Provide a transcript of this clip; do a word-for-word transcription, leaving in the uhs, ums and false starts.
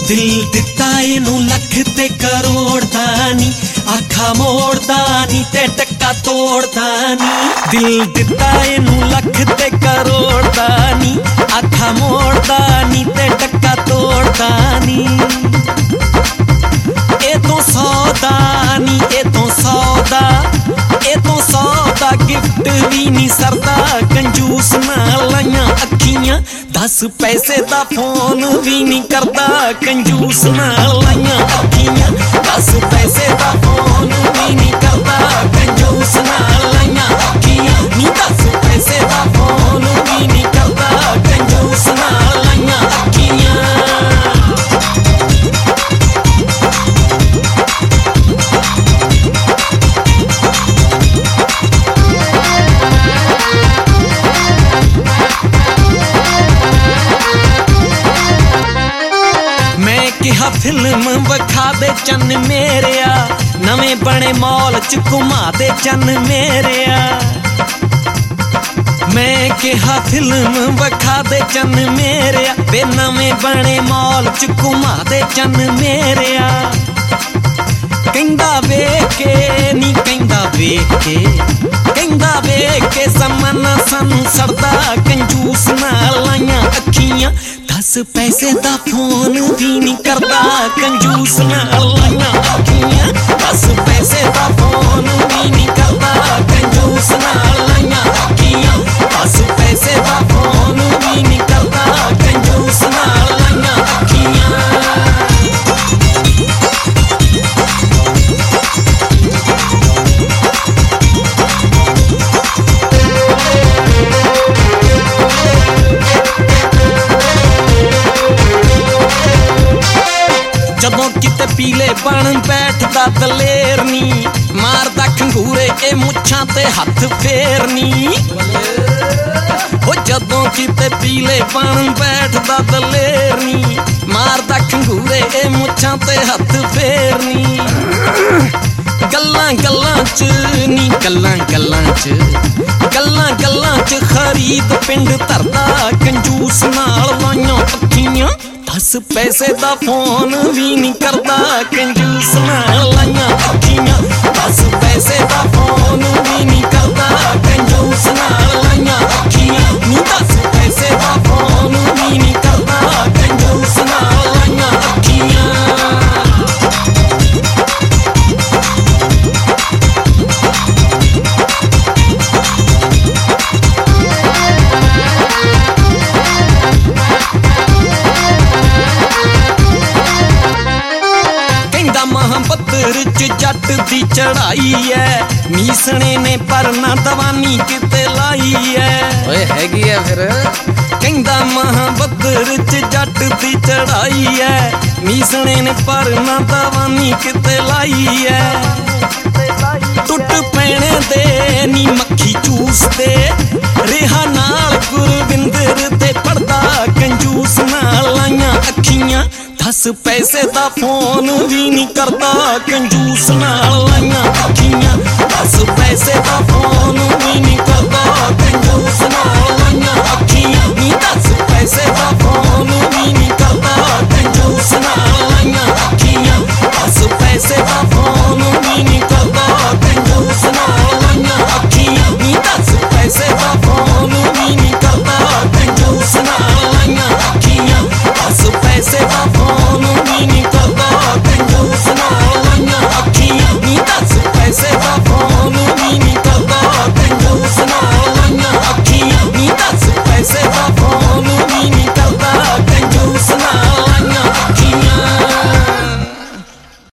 दिल दिता इनू लख ते करोड़ दा नी, आखा मोड़दा नी ते टक्का तोड़दा नी। दिल दिता इनू लख ते करोड़ दा नी, आखा मोड़दा नी ते टक्का तोड़दा नी। ए तो सौदा नी, ए तो सौदा, ए तो सौदा गिफ्ट भी नी सरदा। कंजूस नाल लाइयां अखियां, दस पैसे दा फोन भी नी करदा। कंजूस नाल लाइयां अखियां, दस पैसे दा फोन भी नी करदा। कंजूस नाल लाइयां अखियां नी, दस पैसे दा फोन भी नी करदा। कंजूस नाल लाइयां अखियां। किहा फिल्म वखा दे चन्न मेरेया, नवें बने मॉल च घुमा दे चन्न मेरेया। मैं किहा फिल्म वखा दे चन्न मेरेया, वे नवें बने मॉल च घुमा दे चन्न मेरेया। कहंदा वेख के नी, कहंदा वेख के, कहंदा वेख के समन सानू सड़दा। कंजूस नाल लाइयां अखियां, दस पैसे दा फोन भी नी करदा। कंजूस नाल लाइयां अखियां, दस पैसे दा फोन भी नी करदा। कंजूस नाल लाइयां अखियां, दस पैसे दा फोन भी नी करदा। कंजूस नाल लाइयां अखियां। जदों किते पीले बन बैठदा दलेर नी, मारदा खंगूरे ए मुच्छां ते हथ फेरनी। ओ जदों किते पीले बन बैठदा दलेर नी, मारदा खंगूरे ए मुच्छां ते हथ फेरनी। गल्लां गल्लां च नी, गल्लां गल्लां च, गल्लां गल्लां च खरीद पिंड धरदा। कंजूस नाल लाइयां अखियां, दस पैसे दा फोन भी नी करदा। कंजूस नाल लाइयां अखियां, दस पैसे दा फोन भी नी करदा। कंजूस नाल लाइयां अखियां नी, दस पैसे दा फोन भी नी करदा। कंजूस नाल लाइयां अखियां। महाबतर च जट दी चढ़ाई है, मीसने ने पर ना दवानी किते लाई है। ओए हैगी है फिर कहंदा महाबतर च जट दी चढ़ाई है, मीसने ने पर ना दवानी किते लाई है। टुट पैने दे नी मक्खी चूस दे, रेहा नाल गुरविंदर ते पड़दा। कंजूस नाल लाइयां अखियां, दस पैसे दा फोन भी नी करदा। कंजूस नाल लाइयां अखियां, दस पैसे दा फोन भी नी